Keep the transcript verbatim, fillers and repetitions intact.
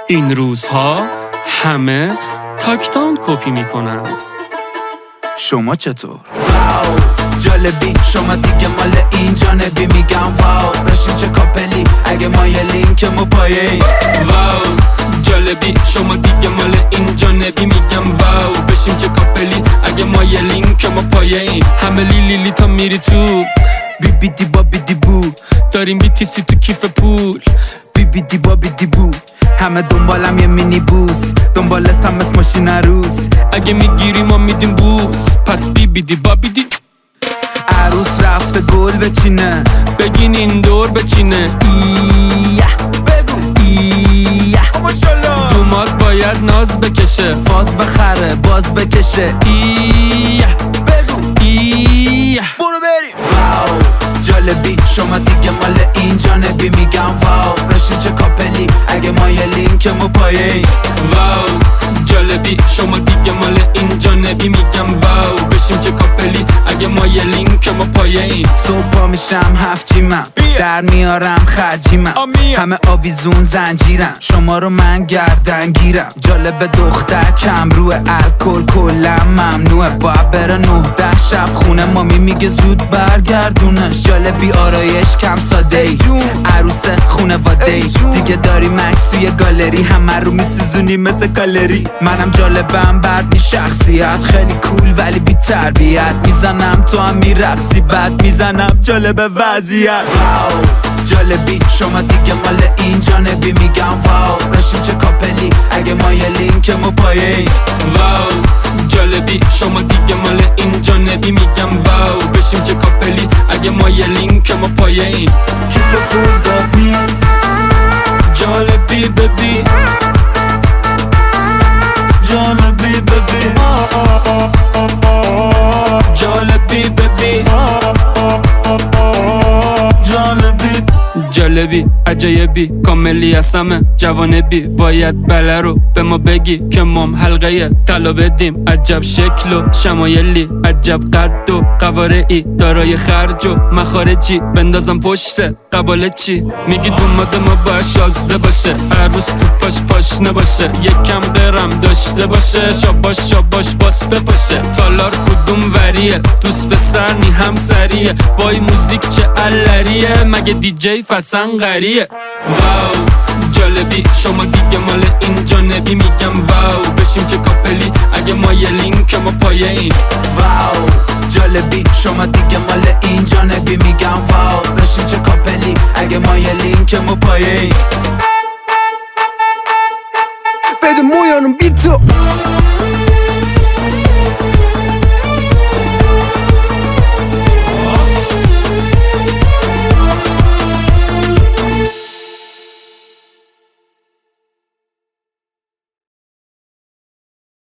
این روزها همه تاکتان کپی میکنند. شما چطور؟ واو جالبی شما دیگه مال این جانبی میگم واو بشین چه کاپلی اگه ما یه لینکمو پایین. واو جالبی شما دیگه مال این جانبی میگم واو بشیم چه کاپلی اگه ما یه لینکمو پایین. همه لیلی لی تا میری تو بی بی دی با بی دی بو داریم بیتیسی تو کیف پول. بی بی دی با بی دی بو همه دنبالم یه مینی بوس دنبالتم مثل ماشین عروس. اگه میگیری ما میدیم بوس پس بی بی دی با بی دی. عروس رفته گل بچینه بگین این دور بچینه. ایه بگو ایه دومات باید ناز بکشه فاز بخره باز بکشه. ایه بگو ایه برو بریم. واو جالبی شما دیگه مال این جانبی میگم واو بشین چه کاپلی اگه ما یه لینکمو پایین. واو جالبی شما دیگه مال این جانبی میگم واو بشیم چه کاپلی اگه ما یه لینکمو پایین. صبح پا میشم هفت جیمم در میارم خرجیمم همه آویزون زنجیرم شما رو من گردن گیرم. جالب دختر کم روی الکل کلا ممنوعه باید بره نه ده شب خونه مامی میگه زود برگردونش. جالبی آرایش کم ساده ای عروس خونواده ای دیگه داری مکس توی گالری همه رو میسوزونی مثل کالری. منم جالبم بعد می شخصیت خیلی کول ولی بی تربیت میزنم تو هم میرقصی بعد میزنم جالب وضعیت. واو جالبی شما دیگه مال این جانبی میگم واو بشین چه کاپلی اگه ما یه لینکمو پایین. واو جالبی شما دیگه مال این جانبی میگم واو بشیم چه کاپلی اگه ما یه لینکمو پایین. کیف پول دادی جالبی ببی جالبی ببی جالبی ببی جالبی جالبی عجایبی کاملی از همه جوانبی باید بله رو به ما بگی که مام حلقه طلا بدیم. عجب شکل و شمایلی عجب قد و قوارعی دارای خرج و مخارجی بندازم پشت قباله چی میگی دوماد ما باید شازده باشه عروس تو پاش پاش نباشه یکم درم داشته باشه شاباش شاباش باس بپاشه. تالار کدوم وریه دوست پسر نی هم سریه وای موزیک چه علریه مگه دیجی فسن غریه. واو جالبی شما دیگه مال این جانبی میگم واو بشیم چه کاپلی اگه ما یه لینکمو پایین. واو جالبی شما دیگه مال این جانبی میگم واو بشین چه کاپلی اگه ما یه لینکمو پایین. بده مویانم بی تو